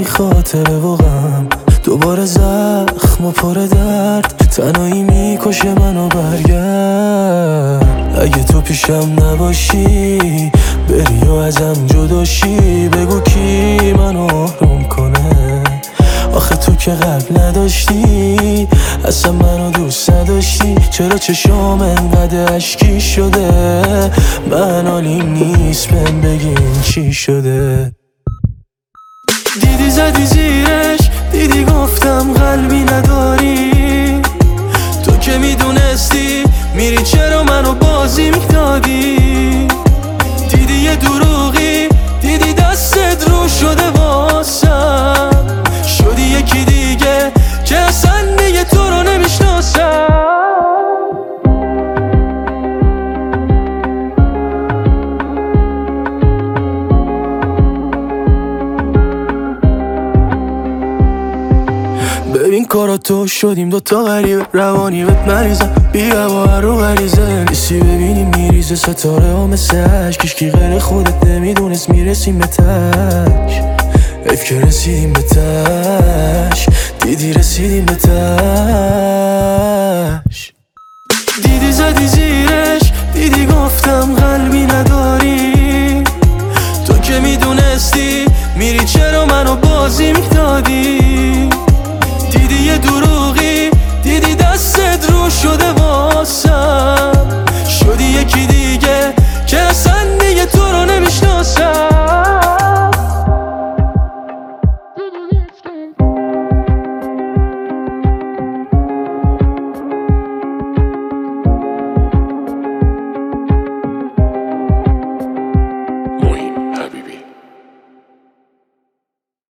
این خاطره و غم، دوباره زخم و پر درد، تنهایی میکشه منو. برگرد اگه تو پیشم نباشی، بری و ازم جداشی، بگو کی منو آروم کنه. آخه تو که قلب نداشتی، اصلا منو دوست نداشتی، چرا چشام انقدر اشکی شده؟ من حالیم نیست، بهم بگین چی شده؟ دیدی زدی زیرش، دیدی گفتم قلبی نداری، تو که میدونستی میری چرا منو بازی میدادی؟ دیدی یه دروغی، دیدی دستت رو شده واسم، شدی یکی دیگه که اصلا دیگه تو رو نمیشناسم. ببین کارا تو شدیم دوتا غریبه، روانی بهت مریضم، بیا با هر رو غریزه نیستی، ببینیم میریزه ستاره ها مثل عشق، هیچکی غیر خودت نمیدونست میرسیم به تک، حیف که رسیدیم به تش، دیدی رسیدیم به تش. دیدی زدی